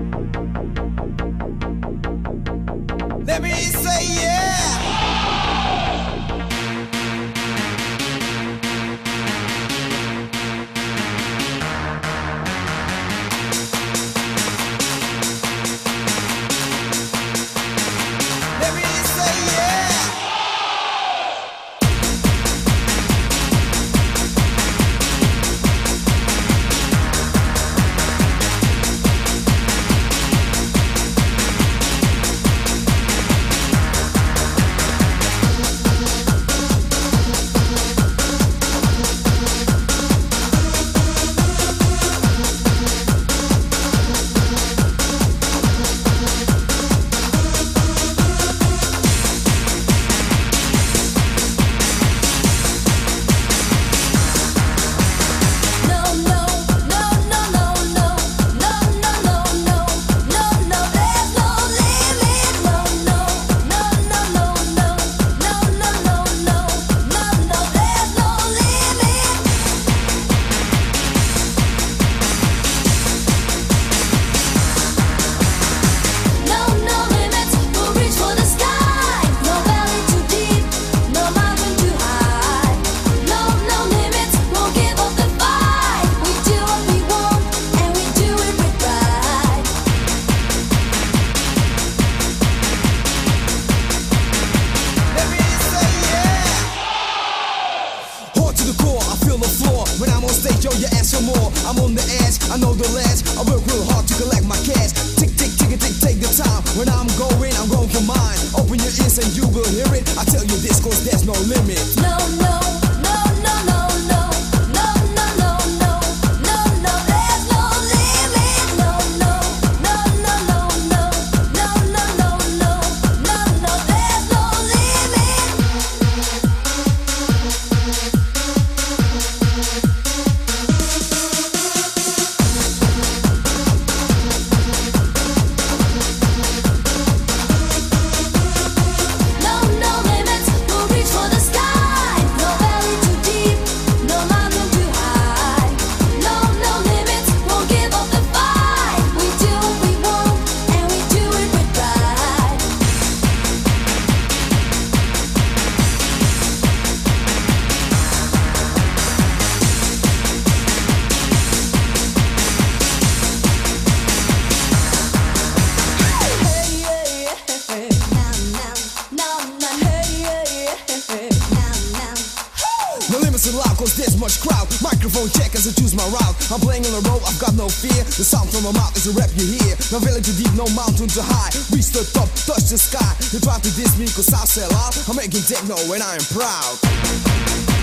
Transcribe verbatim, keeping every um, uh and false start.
Let me say yeah. Let me say yeah. When I'm on stage, yo, you ask for more. I'm on the edge, I know the ledge. I work real hard to collect my cash. Tick, tick, tick, tick, take the time. When I'm going, I'm going for mine. Open your ears and you will hear it. I tell you this, cause there's no limit. No, no, no, no, no, no. No, no, no, no. No, no, there's no limit. No, no, no, no, no, no. No, no, no, no. No, no, there's no limit. No limits allowed, cause there's much crowd. Microphone check as I choose my route. I'm playing on the road, I've got no fear. The sound from my mouth is a rap you hear. No valley too deep, no mountain too high. Reach the top, touch the sky. They try to diss me cause I sell out. I'm making techno and I am proud.